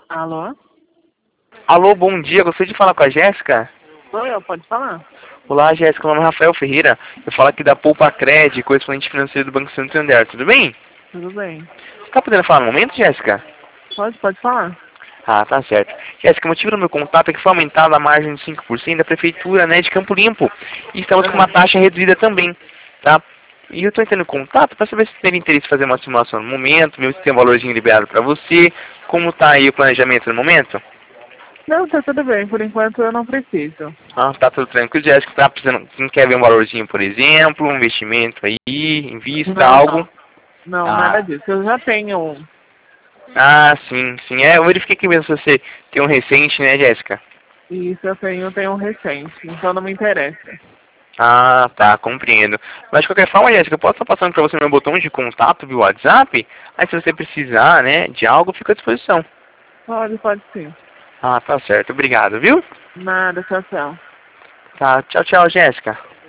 Alô? Alô, bom dia. Gostaria de falar com a Jéssica? Sou eu, pode falar. Olá, Jéssica. Meu nome é Rafael Ferreira. Eu falo aqui da Poupa Cred, correspondente financeiro do Banco Santander. Tudo bem? Tudo bem. Tá podendo falar no momento, Jéssica? Pode falar. Ah, tá certo. Jéssica, o motivo do meu contato é que foi aumentada a margem de 5% da Prefeitura, né, de Campo Limpo. E estamos com uma taxa reduzida também, tá? E eu estou entrando em contato para saber se tem interesse em fazer uma simulação no momento, ver se tem um valorzinho liberado para você. Como tá aí o planejamento no momento? Não, tá tudo bem. Por enquanto eu não preciso. Ah, tá tudo tranquilo, Jéssica. Tá precisando, não quer ver um valorzinho, por exemplo, um investimento aí, em vista, Não, algo? não. Não, nada Ah, disso. Eu já tenho um. sim, sim. É, eu verifiquei que mesmo você tem um recente, né, Jéssica? Isso tenho um recente. Então não me interessa. Ah, tá, compreendo. Mas de qualquer forma, Jéssica, eu posso estar passando para você meu botão de contato via WhatsApp? Aí se você precisar, né, de algo, fica à disposição. Pode sim. Ah, tá certo. Obrigado, viu? Nada, tchau, tchau. Tá, tchau, tchau, Jéssica.